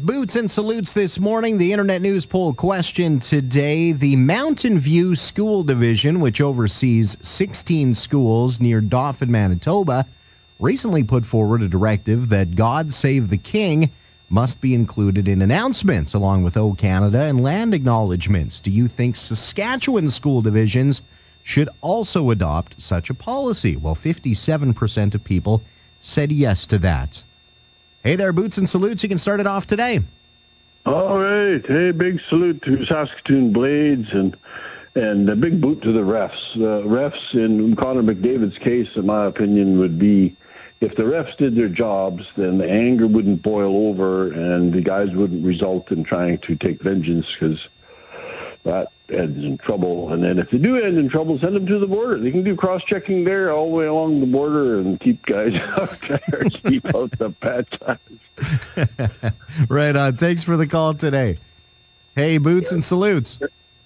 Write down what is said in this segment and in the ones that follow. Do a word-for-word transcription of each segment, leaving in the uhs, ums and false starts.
Boots and salutes this morning. The Internet News Poll question today. The Mountain View School Division, which oversees sixteen schools near Dauphin, Manitoba, recently put forward a directive that God Save the King must be included in announcements, along with O Canada and land acknowledgements. Do you think Saskatchewan school divisions should also adopt such a policy? Well, fifty-seven percent of people said yes to that. Hey there, Boots and Salutes. You can start it off today. All right. Hey, big salute to Saskatoon Blades and and a big boot to the refs. The refs in Connor McDavid's case, in my opinion, would be if the refs did their jobs, then the anger wouldn't boil over and the guys wouldn't result in trying to take vengeance, because that ends in trouble. And then if they do end in trouble, send them to the border. They can do cross-checking there all the way along the border and keep guys out there, keep out the bad times. Right on. Thanks for the call today. Hey, Boots and Salutes.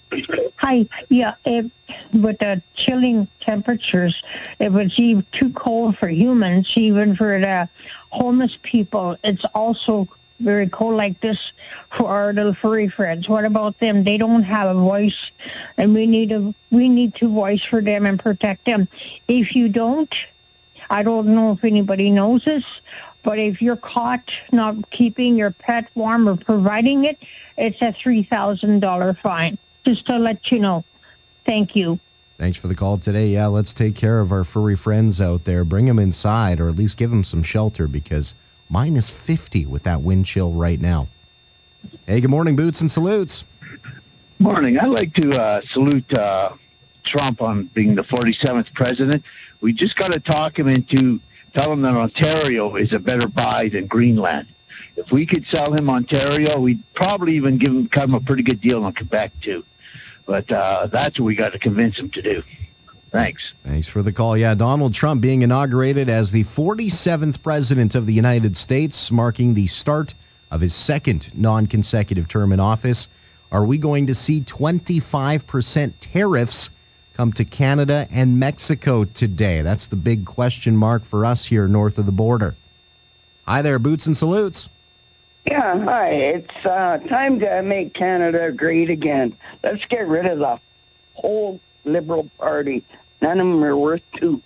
Hi. Yeah, it, with the chilling temperatures, it was even too cold for humans, even for the homeless people. It's also very cold like this for our little furry friends. What about them? They don't have a voice, and we need a we need to voice for them and protect them. If you don't, I don't know if anybody knows this, but if you're caught not keeping your pet warm or providing it, it's a three thousand dollars fine. Just to let you know. Thank you. Thanks for the call today. Yeah, let's take care of our furry friends out there. Bring them inside, or at least give them some shelter, because minus fifty with that wind chill right now. Hey, good morning, Boots and Salutes. Morning. I'd like to uh, salute uh, Trump on being the forty-seventh president. We just got to talk him into, tell him that Ontario is a better buy than Greenland. If we could sell him Ontario, we'd probably even give him, cut him a pretty good deal on Quebec, too. But uh, that's what we got to convince him to do. Thanks. Thanks for the call. Yeah, Donald Trump being inaugurated as the forty-seventh president of the United States, marking the start of his second non-consecutive term in office. Are we going to see twenty-five percent tariffs come to Canada and Mexico today? That's the big question mark for us here north of the border. Hi there, Boots and Salutes. Yeah, hi. It's uh, time to make Canada great again. Let's get rid of the whole Liberal Party. None of them are worth toot.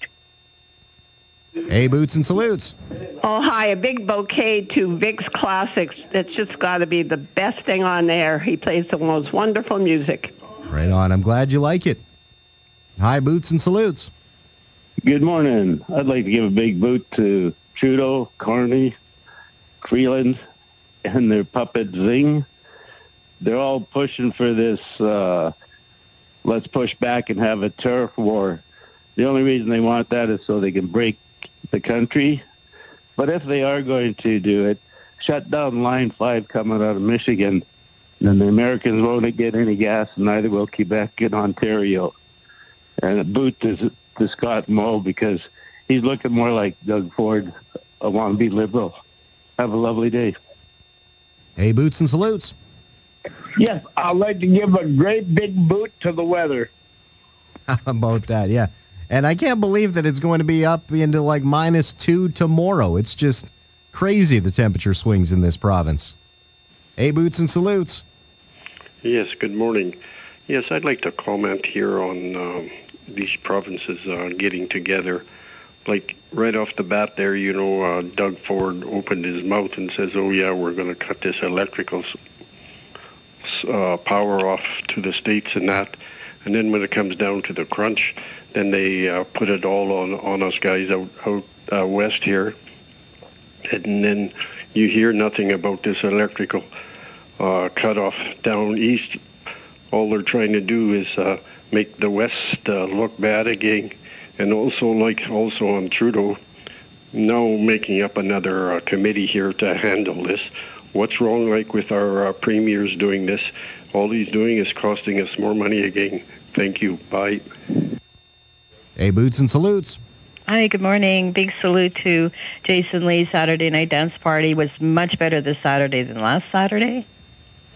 Hey, Boots and Salutes. Oh, hi. A big bouquet to Vic's Classics. It's just got to be the best thing on there. He plays the most wonderful music. Right on. I'm glad you like it. Hi, Boots and Salutes. Good morning. I'd like to give a big boot to Trudeau, Carney, Freeland, and their puppet Zing. They're all pushing for this, uh, let's push back and have a tariff war. The only reason they want that is so they can break the country. But if they are going to do it, shut down Line five coming out of Michigan, then the Americans won't get any gas, and neither will Quebec and Ontario. And a boot to, to Scott Moe, because he's looking more like Doug Ford, a wannabe liberal. Have a lovely day. Hey, Boots and Salutes. Yes, I'd like to give a great big boot to the weather. How about that? Yeah. And I can't believe that it's going to be up into like minus two tomorrow. It's just crazy, the temperature swings in this province. Hey, Boots and Salutes. Yes, good morning. Yes, I'd like to comment here on um, these provinces uh, getting together. Like right off the bat there, you know, uh, Doug Ford opened his mouth and says, oh, yeah, we're going to cut this electrical uh, power off to the states and that. And then when it comes down to the crunch, then they uh, put it all on, on us guys out, out uh, west here. And then you hear nothing about this electrical uh, cutoff down east. All they're trying to do is uh, make the west uh, look bad again. And also, like also on Trudeau, now making up another uh, committee here to handle this. What's wrong, like, with our uh, premiers doing this? All he's doing is costing us more money again. Thank you. Bye. Hey, Boots and Salutes. Hi, good morning. Big salute to Jason Lee's Saturday Night Dance Party. Was much better this Saturday than last Saturday.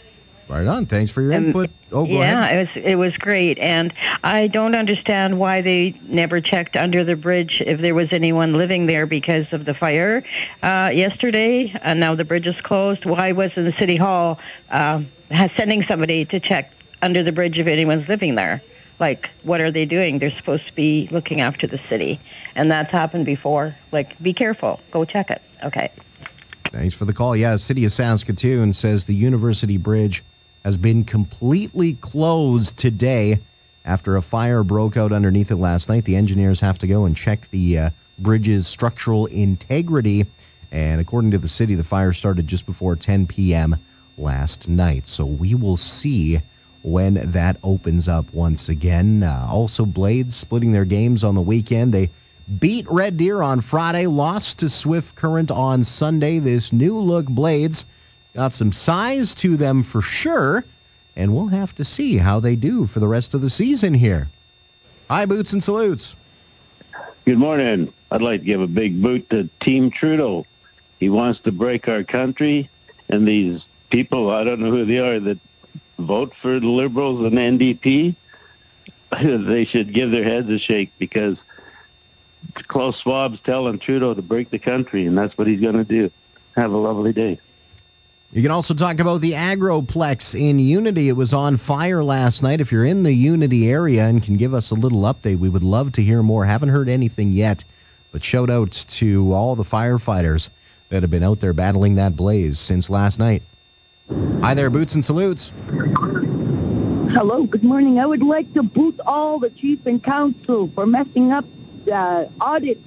Right on. Thanks for your Um, input. Oh, go yeah, ahead. it was it was great, and I don't understand why they never checked under the bridge if there was anyone living there because of the fire uh, yesterday, and now the bridge is closed. Why wasn't the city hall uh, has sending somebody to check under the bridge if anyone's living there? Like, what are they doing? They're supposed to be looking after the city, and that's happened before. Like, be careful. Go check it. Okay. Thanks for the call. Yeah, City of Saskatoon says the University Bridge has been completely closed today after a fire broke out underneath it last night. The engineers have to go and check the uh, bridge's structural integrity. And according to the city, the fire started just before ten p.m. last night. So we will see when that opens up once again. Uh, also, Blades splitting their games on the weekend. They beat Red Deer on Friday, lost to Swift Current on Sunday. This new look Blades got some size to them for sure, and we'll have to see how they do for the rest of the season here. Hi, Boots and Salutes. Good morning. I'd like to give a big boot to Team Trudeau. He wants to break our country, and these people, I don't know who they are, that vote for the Liberals and N D P, they should give their heads a shake, because Klaus Schwab's telling Trudeau to break the country, and that's what he's going to do. Have a lovely day. You can also talk about the Agroplex in Unity. It was on fire last night. If you're in the Unity area and can give us a little update, we would love to hear more. Haven't heard anything yet, but shout out to all the firefighters that have been out there battling that blaze since last night. Hi there, Boots and Salutes. Hello, good morning. I would like to boot all the chief and council for messing up uh, audits.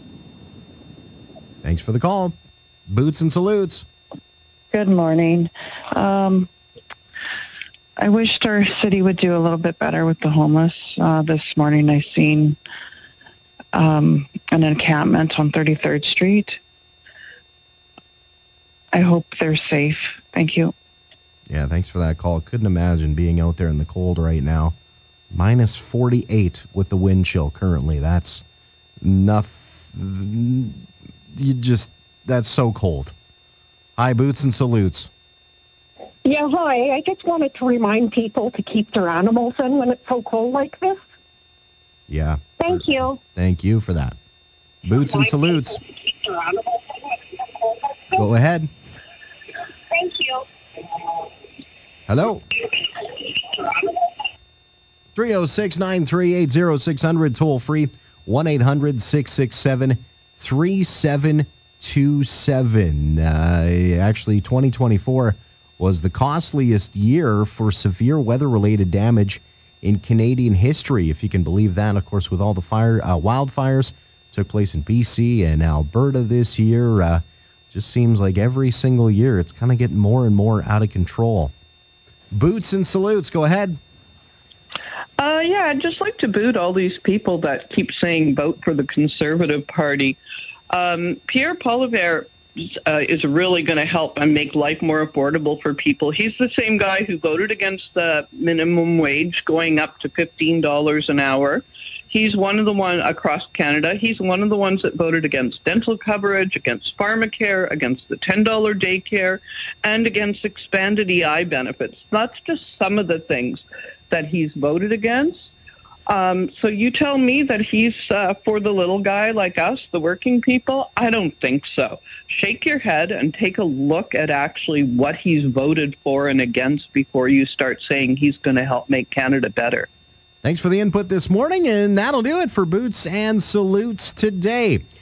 Thanks for the call. Boots and Salutes. Good morning. Um, I wished our city would do a little bit better with the homeless. Uh, this morning I seen um, an encampment on thirty-third Street. I hope they're safe. Thank you. Yeah, thanks for that call. Couldn't imagine being out there in the cold right now. minus forty-eight with the wind chill currently. That's nothing. You just, that's so cold. Hi, Boots and Salutes. Yeah, hi. I just wanted to remind people to keep their animals in when it's so cold like this. Yeah. Thank you. Thank you for that. Boots and Salutes. Go ahead. Thank you. Hello. three oh six, nine three eight, oh six hundred, toll free, one eight hundred, six six seven, three seven two seven. Uh, actually, twenty twenty-four was the costliest year for severe weather-related damage in Canadian history, if you can believe that. Of course, with all the fire uh, wildfires took place in B C and Alberta this year, uh, just seems like every single year it's kind of getting more and more out of control. Boots and Salutes, go ahead. Uh, yeah, I'd just like to boot all these people that keep saying vote for the Conservative Party. Um, Pierre Poilievre uh, is really going to help and make life more affordable for people. He's the same guy who voted against the minimum wage going up to fifteen dollars an hour. He's one of the one across Canada. He's one of the ones that voted against dental coverage, against pharmacare, against the ten dollars daycare, and against expanded E I benefits. That's just some of the things that he's voted against. Um, so you tell me that he's uh, for the little guy like us, the working people? I don't think so. Shake your head and take a look at actually what he's voted for and against before you start saying he's going to help make Canada better. Thanks for the input this morning, and that'll do it for Boots and Salutes today.